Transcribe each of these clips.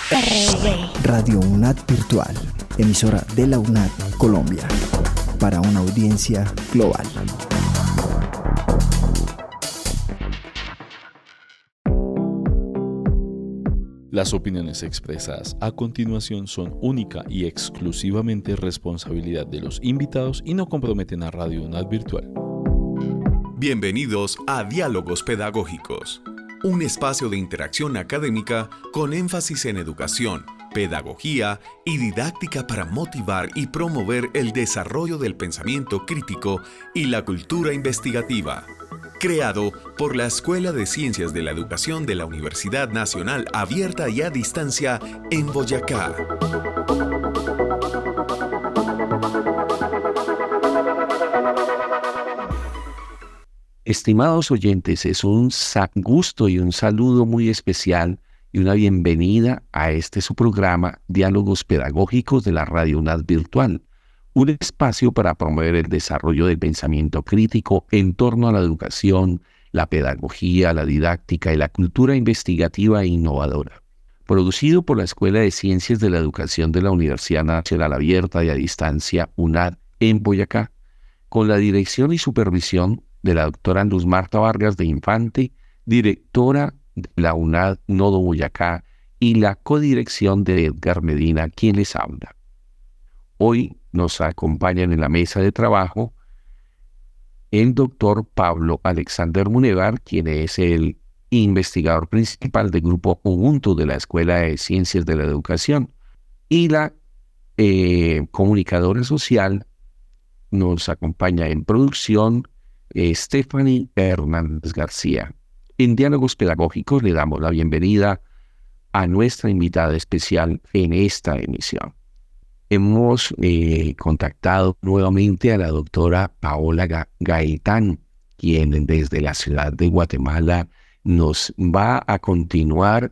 Radio UNAD Virtual, emisora de la UNAD Colombia, para una audiencia global. Las opiniones expresadas a continuación son única y exclusivamente responsabilidad de los invitados y no comprometen a Radio UNAD Virtual. Bienvenidos a Diálogos Pedagógicos, un espacio de interacción académica con énfasis en educación, pedagogía y didáctica para motivar y promover el desarrollo del pensamiento crítico y la cultura investigativa. Creado por la Escuela de Ciencias de la Educación de la Universidad Nacional Abierta y a Distancia en Boyacá. Estimados oyentes, es un gusto y un saludo muy especial y una bienvenida a su programa Diálogos Pedagógicos de la Radio UNAD Virtual, un espacio para promover el desarrollo del pensamiento crítico en torno a la educación, la pedagogía, la didáctica y la cultura investigativa e innovadora. Producido por la Escuela de Ciencias de la Educación de la Universidad Nacional Abierta y a Distancia UNAD en Boyacá, con la dirección y supervisión de la doctora Luz Marta Vargas de Infante, directora de la UNAD Nodo Boyacá, y la codirección de Edgar Medina, quien les habla. Hoy nos acompañan en la mesa de trabajo el doctor Pablo Alexander Munevar, quien es el investigador principal del grupo Ubuntu de la Escuela de Ciencias de la Educación, y la comunicadora social nos acompaña en producción Stephanie Hernández García. En Diálogos Pedagógicos le damos la bienvenida a nuestra invitada especial en esta emisión. Hemos contactado nuevamente a la doctora Paola Gaitán, quien desde la ciudad de Guatemala nos va a continuar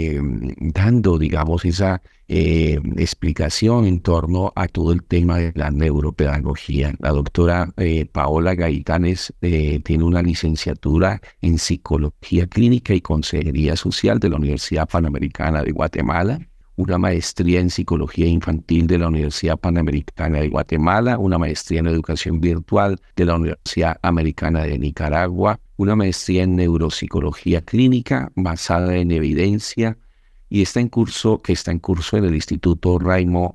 dando, digamos, esa explicación en torno a todo el tema de la neuropedagogía. La doctora Paola Gaitán tiene una licenciatura en Psicología Clínica y Consejería Social de la Universidad Panamericana de Guatemala, una maestría en Psicología Infantil de la Universidad Panamericana de Guatemala, una maestría en Educación Virtual de la Universidad Americana de Nicaragua, una maestría en Neuropsicología Clínica basada en evidencia, y está en curso en el Instituto Raimo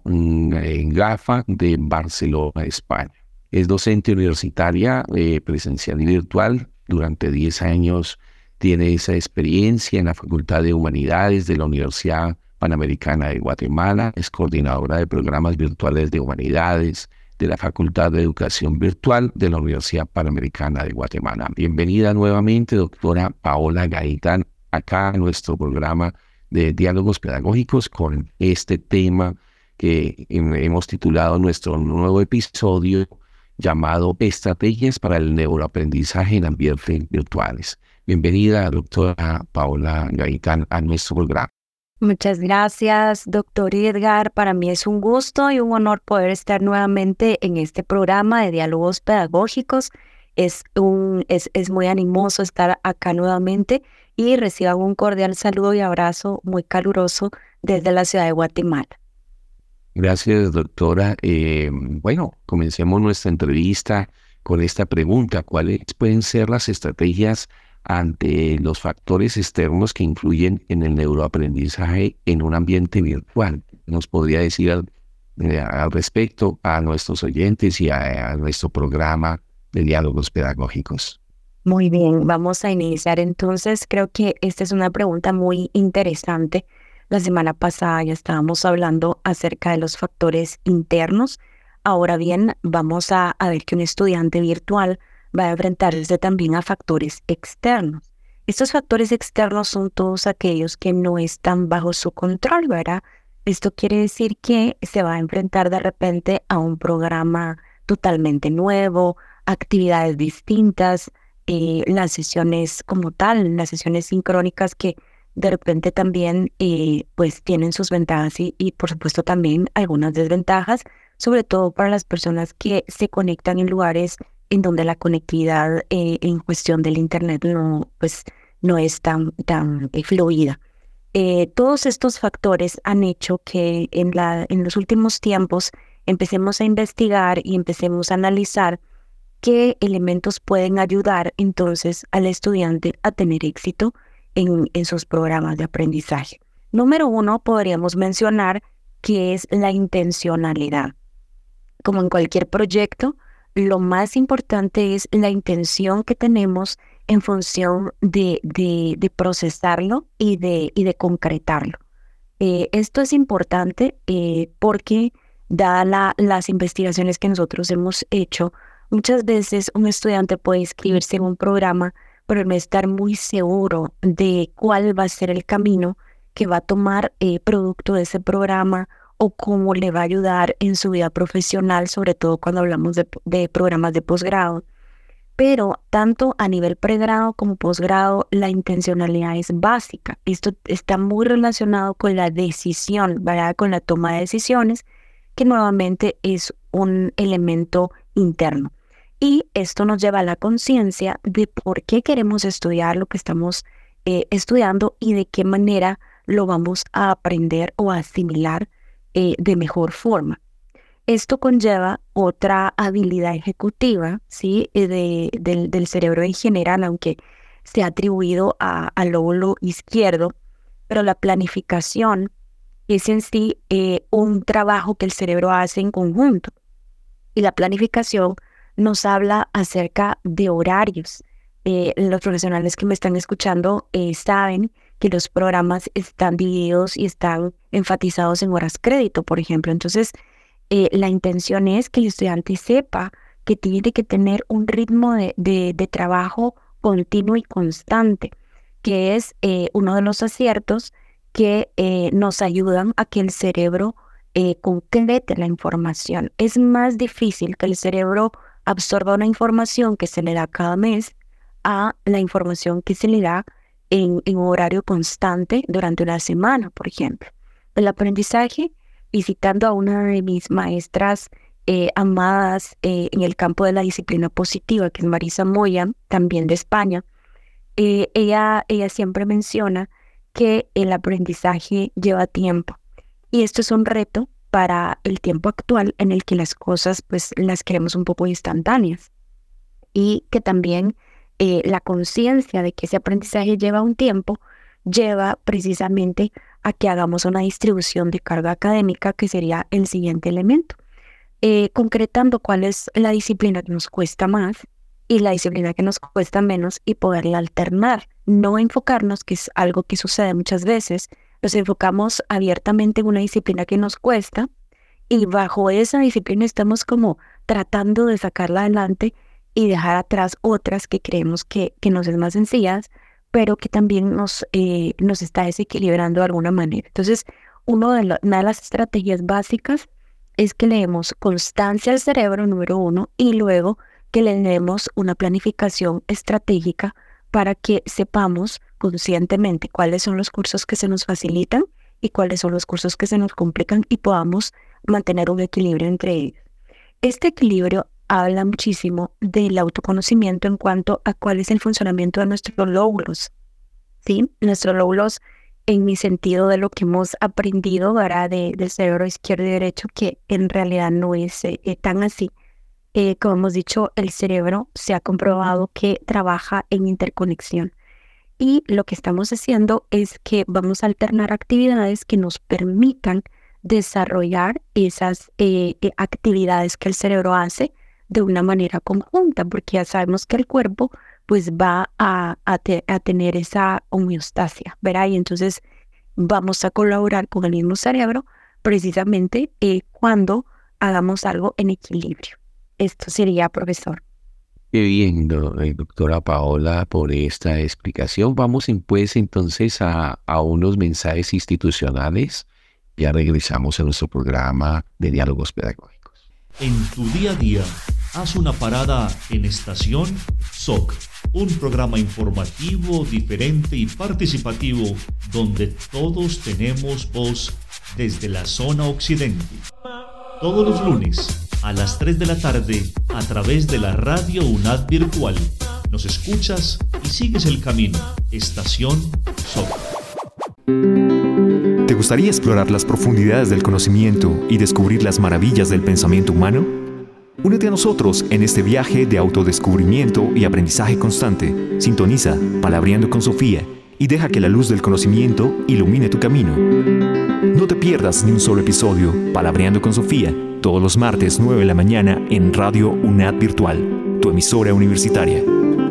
Gafa de Barcelona, España. Es docente universitaria presencial y virtual. Durante 10 años tiene esa experiencia en la Facultad de Humanidades de la Universidad Panamericana de Guatemala. Es coordinadora de programas virtuales de humanidades de la Facultad de Educación Virtual de la Universidad Panamericana de Guatemala. Bienvenida nuevamente, doctora Paola Gaitán, acá a nuestro programa de Diálogos Pedagógicos con este tema que hemos titulado nuestro nuevo episodio llamado Estrategias para el Neuroaprendizaje en Ambientes Virtuales. Bienvenida, doctora Paola Gaitán, a nuestro programa. Muchas gracias, doctor Edgar. Para mí es un gusto y un honor poder estar nuevamente en este programa de Diálogos Pedagógicos. Es muy animoso estar acá nuevamente y reciban un cordial saludo y abrazo muy caluroso desde la ciudad de Guatemala. Gracias, doctora. Comencemos nuestra entrevista con esta pregunta. ¿Cuáles pueden ser las estrategias ante los factores externos que influyen en el neuroaprendizaje en un ambiente virtual? ¿Nos podría decir al respecto a nuestros oyentes y a nuestro programa de Diálogos Pedagógicos? Muy bien, vamos a iniciar entonces. Creo que esta es una pregunta muy interesante. La semana pasada ya estábamos hablando acerca de los factores internos. Ahora bien, vamos a ver que un estudiante virtual va a enfrentarse también a factores externos. Estos factores externos son todos aquellos que no están bajo su control, ¿verdad? Esto quiere decir que se va a enfrentar de repente a un programa totalmente nuevo, actividades distintas, las sesiones como tal, las sesiones sincrónicas que de repente también pues tienen sus ventajas y por supuesto también algunas desventajas, sobre todo para las personas que se conectan en lugares en donde la conectividad en cuestión del internet no es tan fluida. Todos estos factores han hecho que en los últimos tiempos empecemos a investigar y empecemos a analizar qué elementos pueden ayudar entonces al estudiante a tener éxito en sus programas de aprendizaje. Número 1, podríamos mencionar que es la intencionalidad. Como en cualquier proyecto, lo más importante es la intención que tenemos en función de procesarlo y de concretarlo. Esto es importante porque, dadas las investigaciones que nosotros hemos hecho, muchas veces un estudiante puede inscribirse en un programa, pero no estar muy seguro de cuál va a ser el camino que va a tomar producto de ese programa o cómo le va a ayudar en su vida profesional, sobre todo cuando hablamos de programas de posgrado. Pero tanto a nivel pregrado como posgrado, la intencionalidad es básica. Esto está muy relacionado con la decisión, ¿verdad? Con la toma de decisiones, que nuevamente es un elemento interno. Y esto nos lleva a la conciencia de por qué queremos estudiar lo que estamos estudiando y de qué manera lo vamos a aprender o a asimilar de mejor forma. Esto conlleva otra habilidad ejecutiva, ¿sí? del cerebro en general, aunque se ha atribuido al lóbulo izquierdo, pero la planificación es en sí un trabajo que el cerebro hace en conjunto. Y la planificación nos habla acerca de horarios. Los profesionales que me están escuchando saben que los programas están divididos y están enfatizados en horas crédito, por ejemplo. Entonces, la intención es que el estudiante sepa que tiene que tener un ritmo de trabajo continuo y constante, que es uno de los aciertos que nos ayudan a que el cerebro concrete la información. Es más difícil que el cerebro absorba una información que se le da cada mes a la información que se le da en un horario constante durante una semana, por ejemplo. El aprendizaje, visitando a una de mis maestras amadas en el campo de la disciplina positiva, que es Marisa Moya, también de España, ella siempre menciona que el aprendizaje lleva tiempo. Y esto es un reto para el tiempo actual en el que las cosas pues las queremos un poco instantáneas. Y que también la conciencia de que ese aprendizaje lleva un tiempo, lleva precisamente a que hagamos una distribución de carga académica, que sería el siguiente elemento. Concretando cuál es la disciplina que nos cuesta más y la disciplina que nos cuesta menos y poderla alternar. No enfocarnos, que es algo que sucede muchas veces, nos enfocamos abiertamente en una disciplina que nos cuesta y bajo esa disciplina estamos como tratando de sacarla adelante y dejar atrás otras que creemos que nos es más sencillas, pero que también nos está desequilibrando de alguna manera. Entonces, una de las estrategias básicas es que le demos constancia al cerebro, número 1, y luego que le demos una planificación estratégica para que sepamos conscientemente cuáles son los cursos que se nos facilitan y cuáles son los cursos que se nos complican y podamos mantener un equilibrio entre ellos. Este equilibrio habla muchísimo del autoconocimiento en cuanto a cuál es el funcionamiento de nuestros lóbulos, ¿sí? Nuestros lóbulos, en mi sentido de lo que hemos aprendido, ¿verdad? Del cerebro izquierdo y derecho, que en realidad no es tan así. Como hemos dicho, el cerebro se ha comprobado que trabaja en interconexión. Y lo que estamos haciendo es que vamos a alternar actividades que nos permitan desarrollar esas actividades que el cerebro hace de una manera conjunta, porque ya sabemos que el cuerpo pues va a tener esa homeostasia, ¿verdad? Y entonces vamos a colaborar con el mismo cerebro precisamente cuando hagamos algo en equilibrio. Esto sería, profesor. Qué bien, doctora Paola, por esta explicación. Vamos pues entonces a unos mensajes institucionales. Ya regresamos a nuestro programa de diálogos pedagógicos. En tu día a día, haz una parada en Estación SOC, un programa informativo, diferente y participativo donde todos tenemos voz desde la zona occidente. Todos los lunes a las 3 de la tarde a través de la radio UNAD virtual. Nos escuchas y sigues el camino. Estación SOC. ¿Te gustaría explorar las profundidades del conocimiento y descubrir las maravillas del pensamiento humano? Únete a nosotros en este viaje de autodescubrimiento y aprendizaje constante. Sintoniza Palabreando con Sofía y deja que la luz del conocimiento ilumine tu camino. No te pierdas ni un solo episodio. Palabreando con Sofía, todos los martes 9 de la mañana en Radio UNAD Virtual, tu emisora universitaria.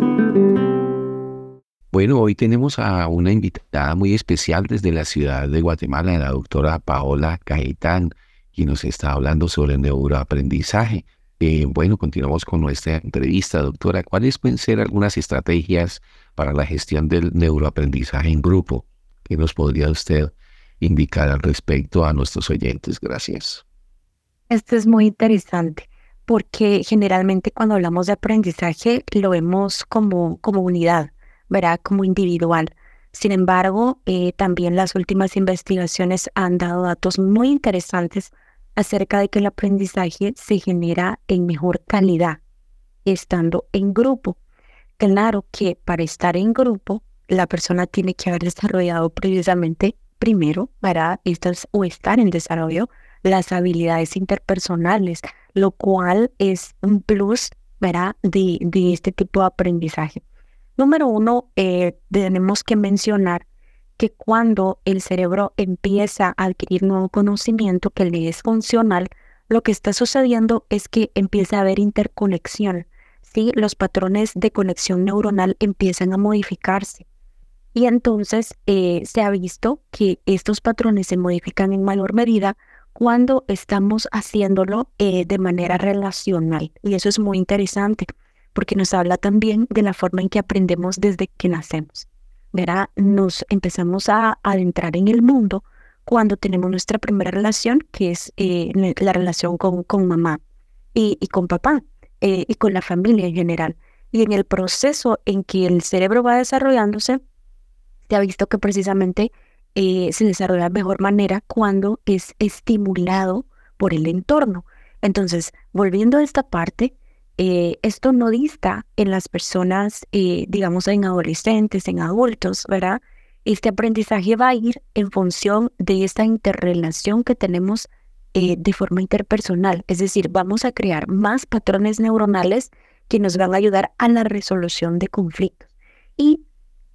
Bueno, hoy tenemos a una invitada muy especial desde la ciudad de Guatemala, la doctora Paola Gaitán, quien nos está hablando sobre el neuroaprendizaje. Bueno, continuamos con nuestra entrevista, doctora. ¿Cuáles pueden ser algunas estrategias para la gestión del neuroaprendizaje en grupo? ¿Qué nos podría usted indicar al respecto a nuestros oyentes? Gracias. Esto es muy interesante porque generalmente cuando hablamos de aprendizaje lo vemos como unidad, ¿verdad? Como individual. Sin embargo, también las últimas investigaciones han dado datos muy interesantes acerca de que el aprendizaje se genera en mejor calidad estando en grupo. Claro que para estar en grupo, la persona tiene que haber desarrollado precisamente primero, ¿verdad? Estar en desarrollo las habilidades interpersonales, lo cual es un plus, ¿verdad? de este tipo de aprendizaje. Número 1, tenemos que mencionar que cuando el cerebro empieza a adquirir nuevo conocimiento que le es funcional, lo que está sucediendo es que empieza a haber interconexión, ¿sí? Los patrones de conexión neuronal empiezan a modificarse. Y entonces se ha visto que estos patrones se modifican en mayor medida cuando estamos haciéndolo de manera relacional. Y eso es muy interesante porque nos habla también de la forma en que aprendemos desde que nacemos, ¿verdad? Nos empezamos a adentrar en el mundo cuando tenemos nuestra primera relación, que es la relación con mamá y con papá y con la familia en general. Y en el proceso en que el cerebro va desarrollándose, se ha visto que precisamente se desarrolla de mejor manera cuando es estimulado por el entorno. Entonces, volviendo a esta parte, esto no dista en las personas, digamos en adolescentes, en adultos, ¿verdad? Este aprendizaje va a ir en función de esta interrelación que tenemos de forma interpersonal. Es decir, vamos a crear más patrones neuronales que nos van a ayudar a la resolución de conflictos. Y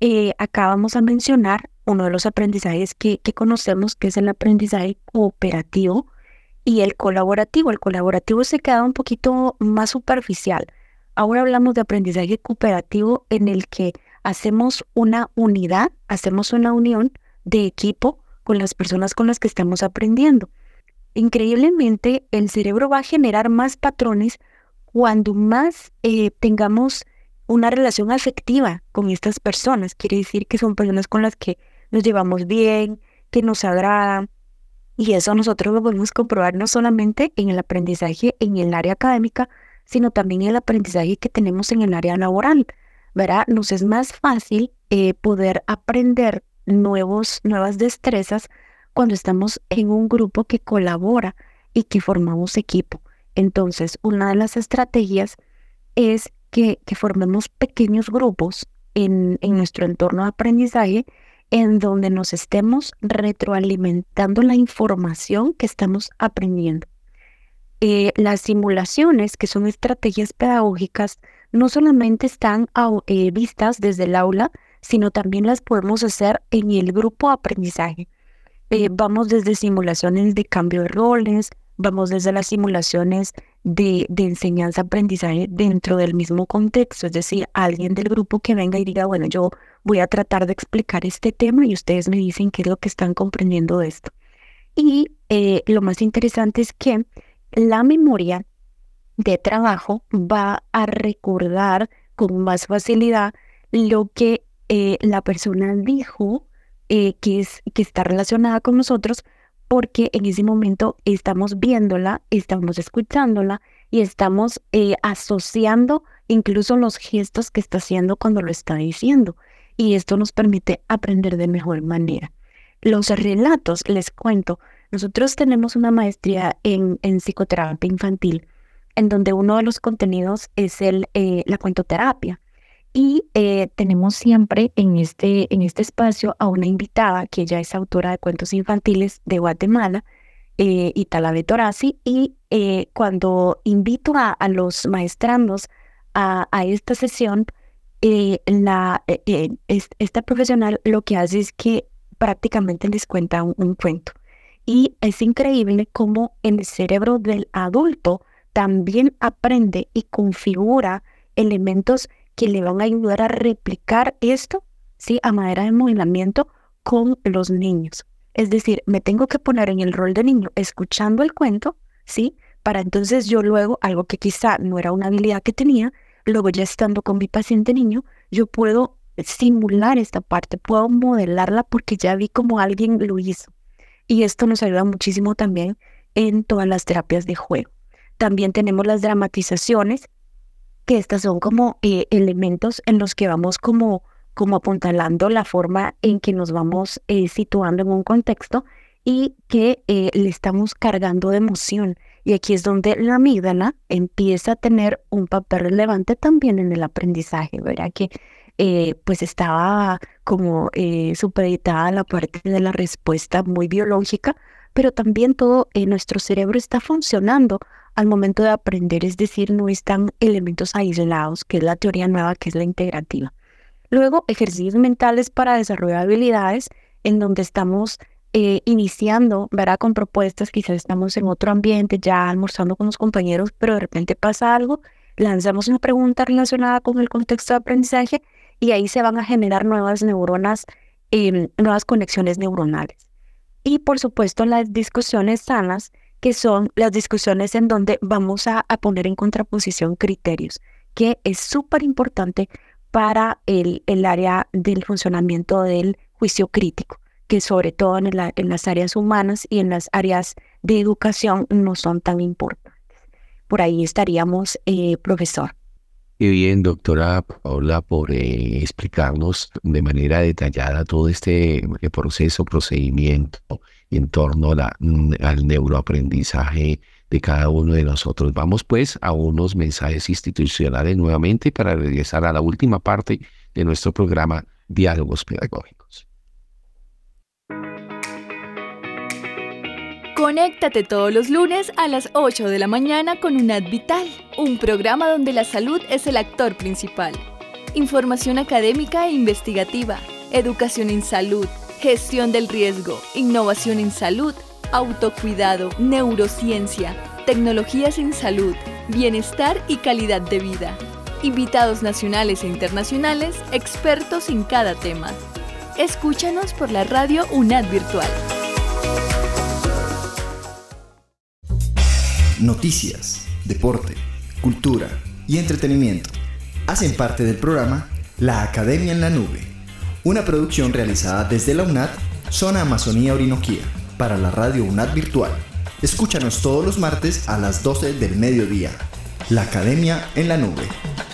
acá vamos a mencionar uno de los aprendizajes que conocemos, que es el aprendizaje cooperativo y el colaborativo. El colaborativo se queda un poquito más superficial. Ahora hablamos de aprendizaje cooperativo en el que hacemos una unidad, hacemos una unión de equipo con las personas con las que estamos aprendiendo. Increíblemente, el cerebro va a generar más patrones cuando más tengamos una relación afectiva con estas personas. Quiere decir que son personas con las que nos llevamos bien, que nos agradan. Y eso nosotros lo podemos comprobar no solamente en el aprendizaje en el área académica, sino también en el aprendizaje que tenemos en el área laboral, ¿verdad? Nos es más fácil poder aprender nuevas destrezas cuando estamos en un grupo que colabora y que formamos equipo. Entonces, una de las estrategias es que formemos pequeños grupos en nuestro entorno de aprendizaje en donde nos estemos retroalimentando la información que estamos aprendiendo. Las simulaciones, que son estrategias pedagógicas, no solamente están vistas desde el aula, sino también las podemos hacer en el grupo de aprendizaje. Vamos desde simulaciones de cambio de roles, vamos desde las simulaciones de enseñanza-aprendizaje dentro del mismo contexto, es decir, alguien del grupo que venga y diga, bueno, yo voy a tratar de explicar este tema y ustedes me dicen qué es lo que están comprendiendo de esto. Y lo más interesante es que la memoria de trabajo va a recordar con más facilidad lo que la persona dijo que está relacionada con nosotros, porque en ese momento estamos viéndola, estamos escuchándola y estamos asociando incluso los gestos que está haciendo cuando lo está diciendo. Y esto nos permite aprender de mejor manera. Los relatos, les cuento, nosotros tenemos una maestría en psicoterapia infantil, en donde uno de los contenidos es la cuentoterapia. Y tenemos siempre en este espacio a una invitada que ella es autora de cuentos infantiles de Guatemala, Italabe Torazi, y cuando invito a los maestrandos a esta sesión, esta profesional lo que hace es que prácticamente les cuenta un cuento. Y es increíble cómo el cerebro del adulto también aprende y configura elementos que le van a ayudar a replicar esto, ¿sí?, a manera de modelamiento con los niños. Es decir, me tengo que poner en el rol de niño escuchando el cuento, ¿sí?, para entonces yo luego, algo que quizá no era una habilidad que tenía, luego ya estando con mi paciente niño, yo puedo simular esta parte, puedo modelarla porque ya vi cómo alguien lo hizo. Y esto nos ayuda muchísimo también en todas las terapias de juego. También tenemos las dramatizaciones, que estas son como elementos en los que vamos como apuntalando la forma en que nos vamos situando en un contexto y que le estamos cargando de emoción. Y aquí es donde la amígdala empieza a tener un papel relevante también en el aprendizaje, ¿verdad? Que pues estaba como supeditada a la parte de la respuesta muy biológica, pero también todo nuestro cerebro está funcionando al momento de aprender, es decir, no están elementos aislados, que es la teoría nueva, que es la integrativa. Luego, ejercicios mentales para desarrollar habilidades, en donde estamos iniciando, ¿verdad?, con propuestas, quizás estamos en otro ambiente, ya almorzando con los compañeros, pero de repente pasa algo, lanzamos una pregunta relacionada con el contexto de aprendizaje y ahí se van a generar nuevas neuronas, nuevas conexiones neuronales. Y por supuesto las discusiones sanas, que son las discusiones en donde vamos a poner en contraposición criterios, que es súper importante para el área del funcionamiento del juicio crítico, que sobre todo en las áreas humanas y en las áreas de educación no son tan importantes. Por ahí estaríamos, profesor. Qué bien, doctora Paola, por explicarnos de manera detallada todo este procedimiento en torno al neuroaprendizaje de cada uno de nosotros. Vamos pues a unos mensajes institucionales nuevamente para regresar a la última parte de nuestro programa Diálogos Pedagógicos. Conéctate todos los lunes a las 8 de la mañana con UNAD Vital, un programa donde la salud es el actor principal. Información académica e investigativa, educación en salud, gestión del riesgo, innovación en salud, autocuidado, neurociencia, tecnologías en salud, bienestar y calidad de vida. Invitados nacionales e internacionales, expertos en cada tema. Escúchanos por la radio UNAD Virtual. Noticias, deporte, cultura y entretenimiento hacen parte del programa La Academia en la Nube, una producción realizada desde la UNAD, Zona Amazonía Orinoquía, para la radio UNAD Virtual. Escúchanos todos los martes a las 12 del mediodía. La Academia en la Nube.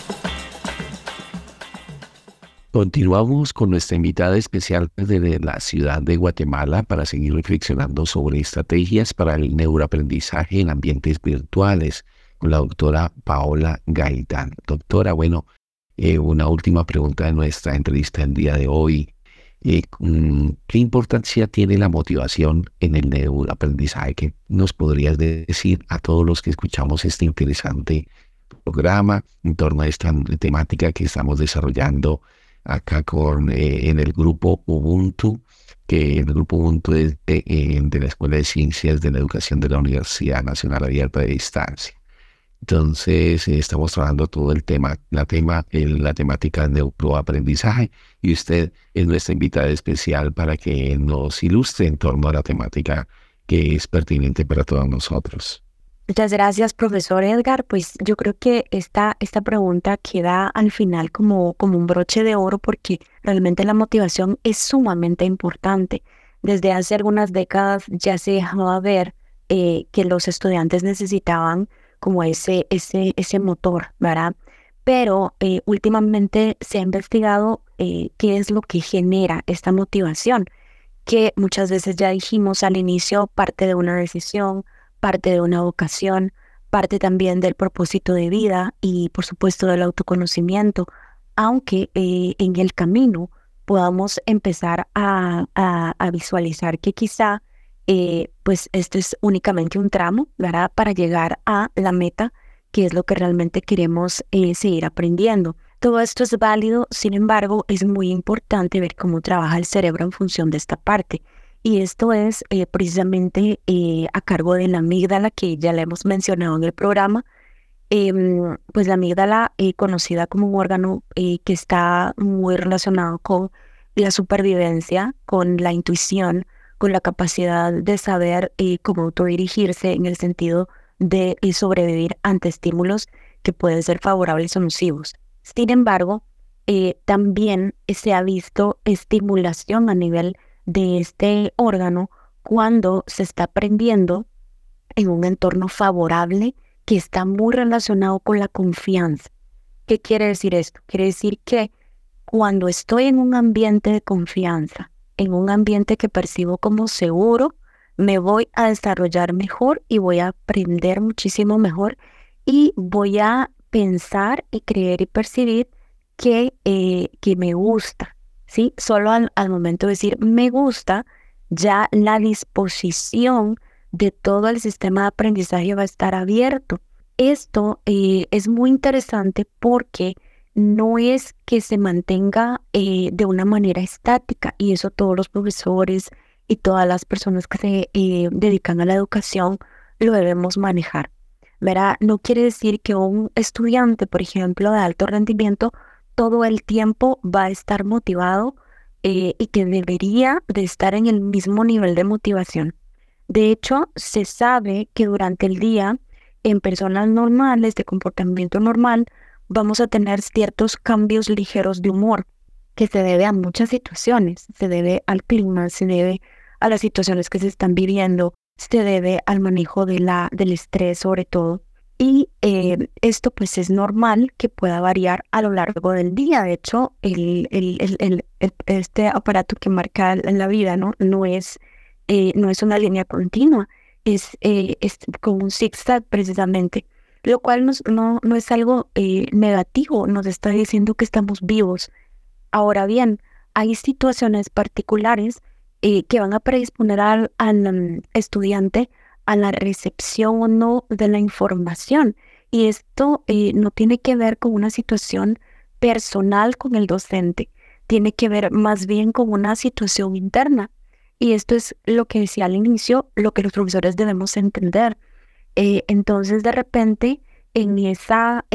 Continuamos con nuestra invitada especial desde la ciudad de Guatemala para seguir reflexionando sobre estrategias para el neuroaprendizaje en ambientes virtuales con la doctora Paola Gaitán. Doctora, bueno, una última pregunta de nuestra entrevista el día de hoy. ¿Qué importancia tiene la motivación en el neuroaprendizaje? ¿Qué nos podrías decir a todos los que escuchamos este interesante programa en torno a esta temática que estamos desarrollando acá en el grupo Ubuntu, que el grupo Ubuntu es de la Escuela de Ciencias de la Educación de la Universidad Nacional Abierta de Distancia? Entonces, estamos trabajando todo el tema, la temática del neuroaprendizaje, y usted es nuestra invitada especial para que nos ilustre en torno a la temática que es pertinente para todos nosotros. Muchas gracias, profesor Edgar. Pues yo creo que esta pregunta queda al final como un broche de oro, porque realmente la motivación es sumamente importante. Desde hace algunas décadas ya se dejaba ver que los estudiantes necesitaban como ese motor, ¿verdad? Pero últimamente se ha investigado qué es lo que genera esta motivación, que muchas veces ya dijimos al inicio, parte de una decisión, parte de una vocación, parte también del propósito de vida y por supuesto del autoconocimiento, aunque en el camino podamos empezar a visualizar que quizá pues este es únicamente un tramo, ¿verdad? Para llegar a la meta, que es lo que realmente queremos seguir aprendiendo. Todo esto es válido, sin embargo, es muy importante ver cómo trabaja el cerebro en función de esta parte. Y esto es precisamente a cargo de la amígdala, que ya la hemos mencionado en el programa. Pues la amígdala, conocida como un órgano que está muy relacionado con la supervivencia, con la intuición, con la capacidad de saber cómo autodirigirse en el sentido de sobrevivir ante estímulos que pueden ser favorables o nocivos. Sin embargo, también se ha visto estimulación a nivel de este órgano cuando se está aprendiendo en un entorno favorable que está muy relacionado con la confianza. ¿Qué quiere decir esto? Quiere decir que cuando estoy en un ambiente de confianza, en un ambiente que percibo como seguro, me voy a desarrollar mejor y voy a aprender muchísimo mejor y voy a pensar y creer y percibir que me gusta, ¿sí? Solo al momento de decir me gusta, ya la disposición de todo el sistema de aprendizaje va a estar abierto. Esto es muy interesante porque no es que se mantenga de una manera estática, y eso todos los profesores y todas las personas que se dedican a la educación lo debemos manejar, ¿verdad? No quiere decir que un estudiante, por ejemplo, de alto rendimiento, todo el tiempo va a estar motivado y que debería de estar en el mismo nivel de motivación. De hecho, se sabe que durante el día, en personas normales, de comportamiento normal, vamos a tener ciertos cambios ligeros de humor, que se debe a muchas situaciones. Se debe al clima, se debe a las situaciones que se están viviendo, se debe al manejo del estrés sobre todo. Y esto pues es normal que pueda variar a lo largo del día. De hecho, este aparato que marca la vida, no es una línea continua, es como un zigzag precisamente, lo cual no es algo negativo, nos está diciendo que estamos vivos. Ahora bien, hay situaciones particulares que van a predisponer al estudiante a la recepción o no de la información, y esto no tiene que ver con una situación personal con el docente, tiene que ver más bien con una situación interna. Y esto es lo que decía al inicio, lo que los profesores debemos entender. Entonces, de repente, en ese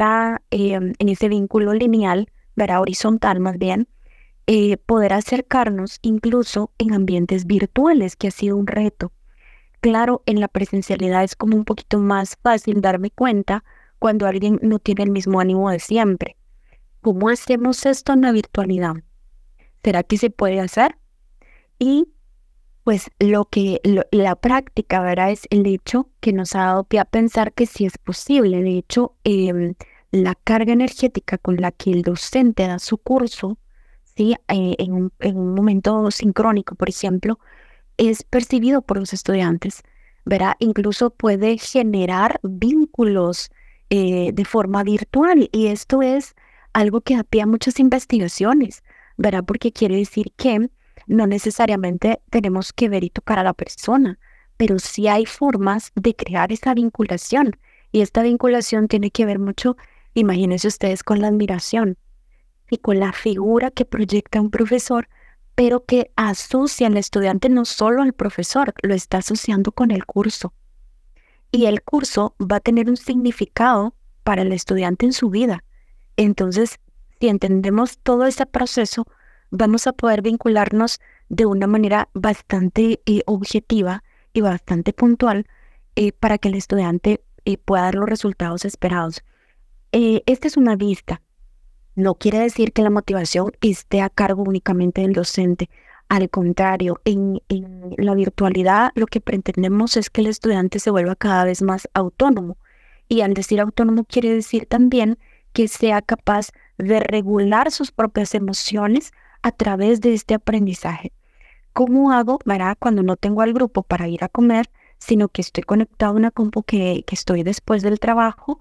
vínculo lineal, ¿verdad? Horizontal más bien, poder acercarnos incluso en ambientes virtuales, que ha sido un reto. Claro, en la presencialidad es como un poquito más fácil darme cuenta cuando alguien no tiene el mismo ánimo de siempre. ¿Cómo hacemos esto en la virtualidad? ¿Será que se puede hacer? Y pues la práctica, ¿verdad? Es el hecho que nos ha dado pie a pensar que sí es posible. De hecho, la carga energética con la que el docente da su curso, ¿sí? En un momento sincrónico, por ejemplo, es percibido por los estudiantes, ¿verdad? Incluso puede generar vínculos de forma virtual, y esto es algo que da pie a muchas investigaciones, ¿verdad? Porque quiere decir que no necesariamente tenemos que ver y tocar a la persona, pero sí hay formas de crear esa vinculación, y esta vinculación tiene que ver mucho, imagínense ustedes, con la admiración y con la figura que proyecta un profesor, pero que asocia al estudiante no solo al profesor, lo está asociando con el curso. Y el curso va a tener un significado para el estudiante en su vida. Entonces, si entendemos todo ese proceso, vamos a poder vincularnos de una manera bastante objetiva y bastante puntual para que el estudiante pueda dar los resultados esperados. Esta es una vista. No quiere decir que la motivación esté a cargo únicamente del docente. Al contrario, en la virtualidad lo que pretendemos es que el estudiante se vuelva cada vez más autónomo. Y al decir autónomo quiere decir también que sea capaz de regular sus propias emociones a través de este aprendizaje. ¿Cómo hago, verdad, cuando no tengo al grupo para ir a comer, sino que estoy conectado a una compu que estoy después del trabajo?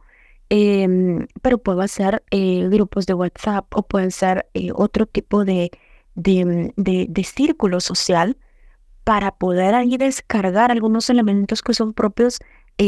pero puedo hacer grupos de WhatsApp o puedo hacer otro tipo de círculo social para poder ahí descargar algunos elementos que son propios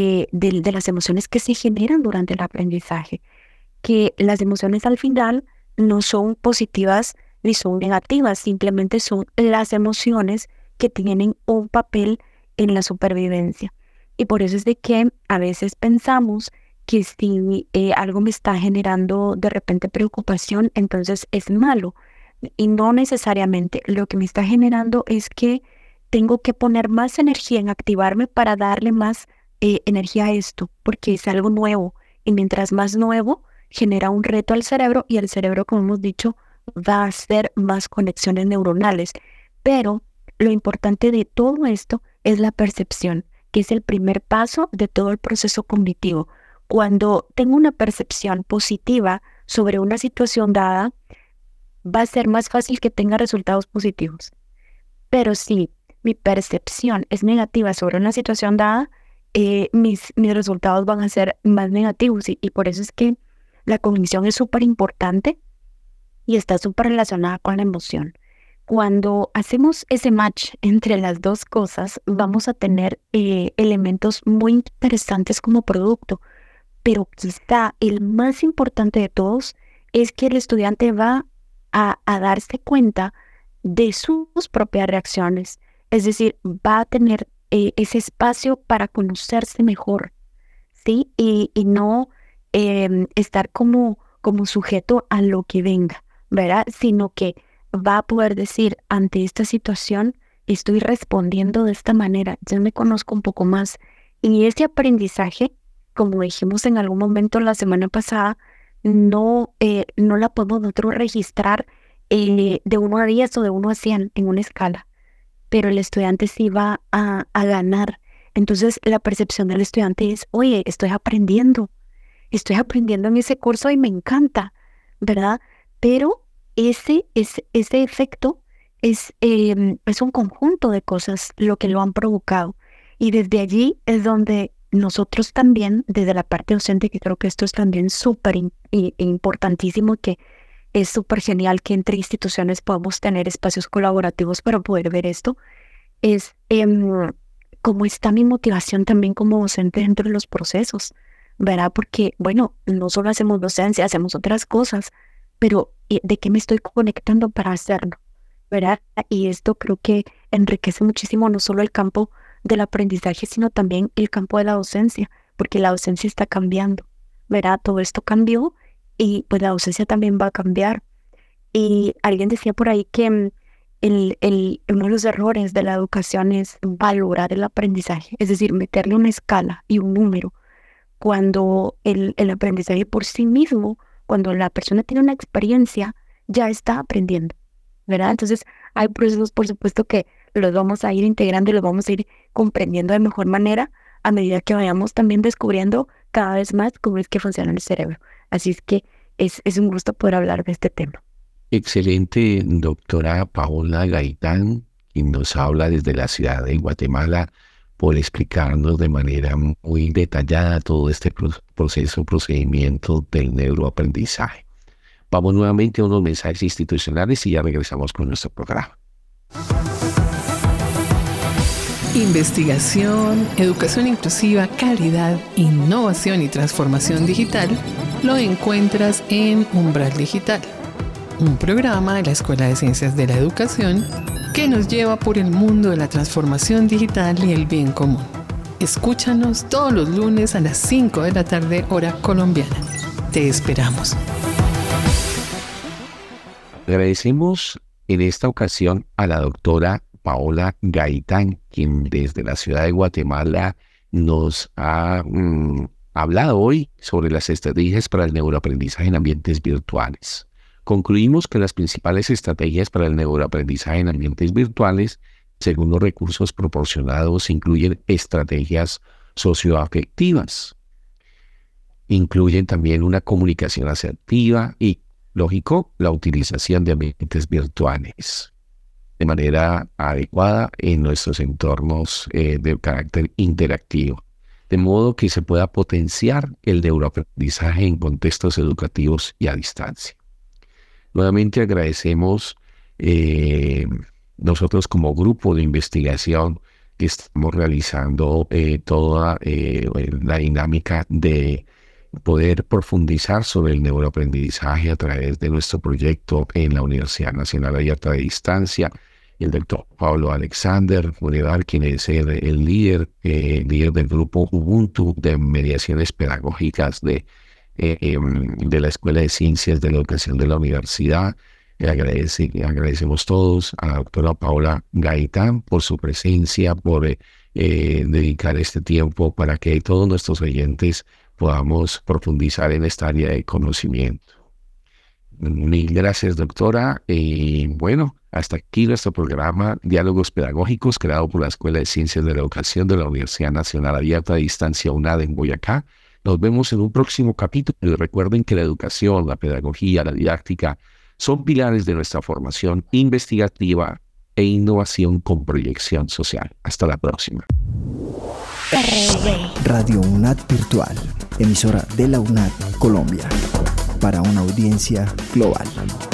de las emociones que se generan durante el aprendizaje. Que las emociones al final no son positivas ni son negativas, simplemente son las emociones que tienen un papel en la supervivencia. Y por eso es de que a veces pensamos que si algo me está generando de repente preocupación, entonces es malo. Y no necesariamente. Lo que me está generando es que tengo que poner más energía en activarme para darle más energía a esto, porque es algo nuevo. Y mientras más nuevo, genera un reto al cerebro y el cerebro, como hemos dicho, va a hacer más conexiones neuronales. Pero lo importante de todo esto es la percepción, que es el primer paso de todo el proceso cognitivo. Cuando tengo una percepción positiva sobre una situación dada, va a ser más fácil que tenga resultados positivos. Pero si mi percepción es negativa sobre una situación dada, mis resultados van a ser más negativos. Y por eso es que la cognición es súper importante y está súper relacionada con la emoción. Cuando hacemos ese match entre las dos cosas, vamos a tener elementos muy interesantes como producto. Pero quizá el más importante de todos es que el estudiante va a darse cuenta de sus propias reacciones. Es decir, va a tener ese espacio para conocerse mejor, ¿sí? Y no estar como sujeto a lo que venga, ¿verdad? Sino que va a poder decir, ante esta situación, estoy respondiendo de esta manera, ya me conozco un poco más. Y ese aprendizaje, como dijimos en algún momento la semana pasada, no la podemos nosotros registrar de 1 a 10 o de 1 a 100 en una escala, pero el estudiante sí va a ganar. Entonces la percepción del estudiante es, oye, estoy aprendiendo en ese curso y me encanta, ¿verdad? Pero ese efecto es un conjunto de cosas lo que lo han provocado. Y desde allí es donde nosotros también, desde la parte docente, que creo que esto es también súper importantísimo, que es súper genial que entre instituciones podamos tener espacios colaborativos para poder ver esto, es cómo está mi motivación también como docente dentro de los procesos, ¿verdad? Porque, bueno, no solo hacemos docencia, hacemos otras cosas, pero ¿de qué me estoy conectando para hacerlo? ¿Verdad? Y esto creo que enriquece muchísimo no solo el campo del aprendizaje, sino también el campo de la docencia, porque la docencia está cambiando, ¿verdad? Todo esto cambió y pues la docencia también va a cambiar. Y alguien decía por ahí que uno de los errores de la educación es valorar el aprendizaje, es decir, meterle una escala y un número, cuando el aprendizaje por sí mismo, cuando la persona tiene una experiencia, ya está aprendiendo, ¿verdad? Entonces hay procesos, por supuesto, que los vamos a ir integrando y los vamos a ir comprendiendo de mejor manera a medida que vayamos también descubriendo cada vez más cómo es que funciona el cerebro. Así es que es un gusto poder hablar de este tema. Excelente, doctora Paola Gaitán, quien nos habla desde la ciudad de Guatemala, por explicarnos de manera muy detallada todo este procedimiento del neuroaprendizaje. Vamos nuevamente a unos mensajes institucionales y ya regresamos con nuestro programa. Investigación, educación inclusiva, calidad, innovación y transformación digital lo encuentras en Umbral Digital, un programa de la Escuela de Ciencias de la Educación que nos lleva por el mundo de la transformación digital y el bien común. Escúchanos todos los lunes a las 5 de la tarde, hora colombiana. Te esperamos. Agradecemos en esta ocasión a la doctora Paola Gaitán, quien desde la ciudad de Guatemala nos ha hablado hoy sobre las estrategias para el neuroaprendizaje en ambientes virtuales. Concluimos que las principales estrategias para el neuroaprendizaje en ambientes virtuales, según los recursos proporcionados, incluyen estrategias socioafectivas. Incluyen también una comunicación asertiva y, lógico, la utilización de ambientes virtuales de manera adecuada en nuestros entornos de carácter interactivo. de modo que se pueda potenciar el neuroaprendizaje en contextos educativos y a distancia. Nuevamente agradecemos nosotros como grupo de investigación que estamos realizando toda la dinámica de poder profundizar sobre el neuroaprendizaje a través de nuestro proyecto en la Universidad Nacional Abierta de Distancia. El doctor Pablo Alexander Munevar, quien es el líder del grupo Ubuntu de mediaciones pedagógicas de la Escuela de Ciencias de la Educación de la Universidad. Agradecemos todos a la doctora Paula Gaitán por su presencia, por dedicar este tiempo para que todos nuestros oyentes podamos profundizar en esta área de conocimiento. Mil gracias, doctora. Bueno, hasta aquí nuestro programa Diálogos Pedagógicos, creado por la Escuela de Ciencias de la Educación de la Universidad Nacional Abierta de Distancia UNAD en Boyacá. Nos vemos en un próximo capítulo y recuerden que la educación, la pedagogía, la didáctica son pilares de nuestra formación investigativa e innovación con proyección social. Hasta la próxima. Radio UNAD Virtual, emisora de la UNAD Colombia, para una audiencia global.